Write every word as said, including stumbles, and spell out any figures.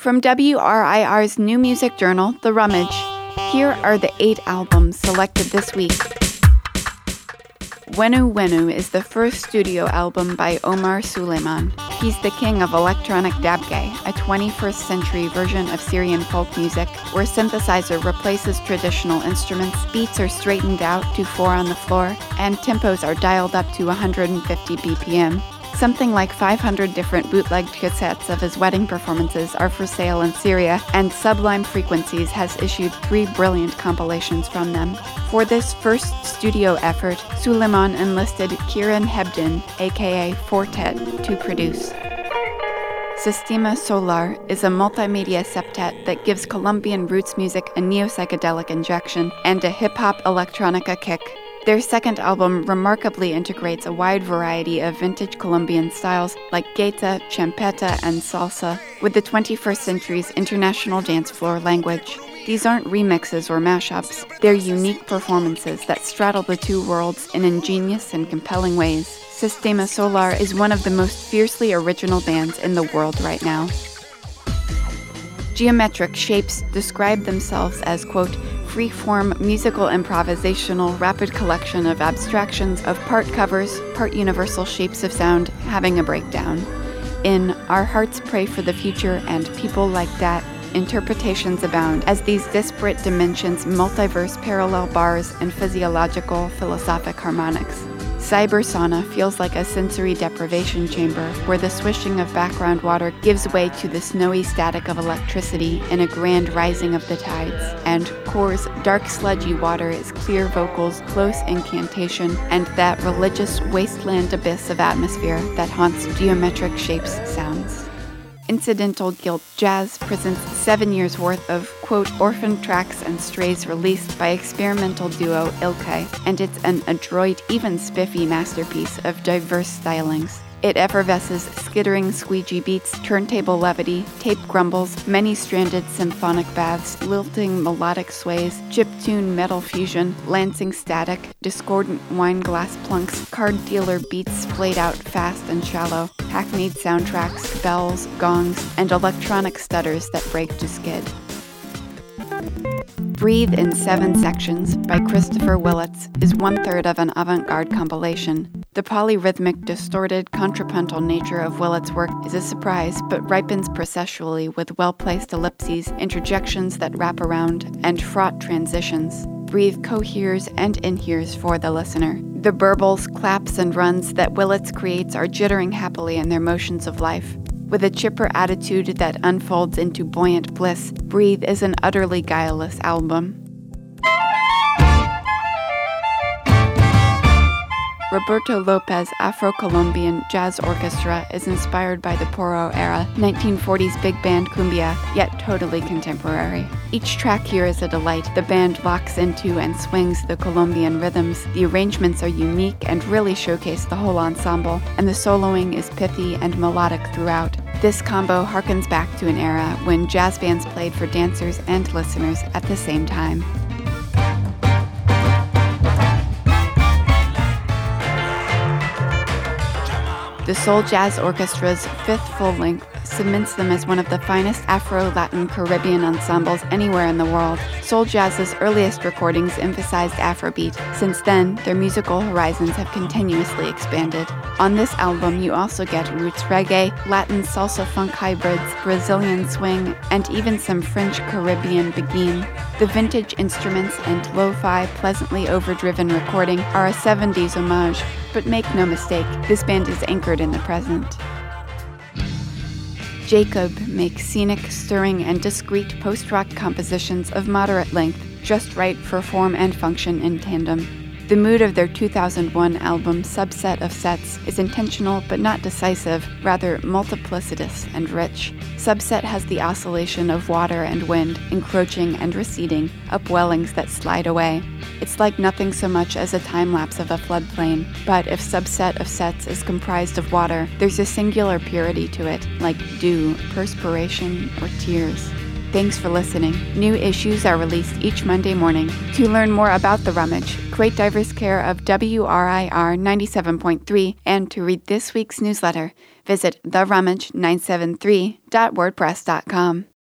From W R I R's new music journal, The Rummage, here are the eight albums selected this week. Wenu Wenu is the first studio album by Omar Suleiman. He's the king of electronic dabgay, a twenty-first century version of Syrian folk music, where synthesizer replaces traditional instruments, beats are straightened out to four on the floor, and tempos are dialed up to one hundred fifty B P M. Something like five hundred different bootlegged cassettes of his wedding performances are for sale in Syria, and Sublime Frequencies has issued three brilliant compilations from them. For this first studio effort, Suleiman enlisted Kieran Hebden, aka Fortet, to produce. Sistema Solar is a multimedia septet that gives Colombian roots music a neo-psychedelic injection and a hip-hop electronica kick. Their second album remarkably integrates a wide variety of vintage Colombian styles like gaita, champeta, and salsa with the twenty-first century's international dance floor language. These aren't remixes or mashups, they're unique performances that straddle the two worlds in ingenious and compelling ways. Sistema Solar is one of the most fiercely original bands in the world right now. Geometric Shapes describe themselves as, quote, free-form, musical improvisational, rapid collection of abstractions of part covers, part universal shapes of sound having a breakdown. In Our Hearts Pray for the Future and People Like That, interpretations abound as these disparate dimensions multiverse parallel bars and physiological philosophic harmonics. Cybersauna feels like a sensory deprivation chamber where the swishing of background water gives way to the snowy static of electricity in a grand rising of the tides, and Core's dark sludgy water is clear vocals, close incantation, and that religious wasteland abyss of atmosphere that haunts Geometric Shapes sounds. Incidental Guilt Jazz presents seven years' worth of, quote, orphan tracks and strays released by experimental duo Ilkay, and it's an adroit, even spiffy masterpiece of diverse stylings. It effervesces skittering squeegee beats, turntable levity, tape grumbles, many-stranded symphonic baths, lilting melodic sways, chiptune metal fusion, lancing static, discordant wine glass plunks, card dealer beats played out fast and shallow, hackneyed soundtracks, bells, gongs, and electronic stutters that break to skid. Breathe in Seven Sections by Christopher Willits is one-third of an avant-garde compilation. The polyrhythmic, distorted, contrapuntal nature of Willits' work is a surprise, but ripens processually with well-placed ellipses, interjections that wrap around, and fraught transitions. Breathe coheres and inheres for the listener. The burbles, claps, and runs that Willits creates are jittering happily in their motions of life. With a chipper attitude that unfolds into buoyant bliss, Breathe is an utterly guileless album. Roberto Lopez Afro-Colombian Jazz Orchestra is inspired by the Porro era, nineteen forties big band cumbia, yet totally contemporary. Each track here is a delight. The band locks into and swings the Colombian rhythms. The arrangements are unique and really showcase the whole ensemble, and the soloing is pithy and melodic throughout. This combo harkens back to an era when jazz bands played for dancers and listeners at the same time. The Soul Jazz Orchestra's fifth full-length cements them as one of the finest Afro-Latin Caribbean ensembles anywhere in the world. Soul Jazz's earliest recordings emphasized Afrobeat. Since then, their musical horizons have continuously expanded. On this album, you also get roots reggae, Latin salsa funk hybrids, Brazilian swing, and even some French Caribbean beguine. The vintage instruments and lo-fi, pleasantly overdriven recording are a seventies homage, but make no mistake, this band is anchored in the present. Jacob makes scenic, stirring, and discreet post-rock compositions of moderate length, just right for form and function in tandem. The mood of their two thousand one album Subset of Sets is intentional but not decisive, rather multiplicitous and rich. Subset has the oscillation of water and wind, encroaching and receding, upwellings that slide away. It's like nothing so much as a time-lapse of a floodplain, but if Subset of Sets is comprised of water, there's a singular purity to it, like dew, perspiration, or tears. Thanks for listening. New issues are released each Monday morning. To learn more about The Rummage, great diverse care of W R I R ninety-seven point three, and to read this week's newsletter, visit the rummage nine seven three dot wordpress dot com.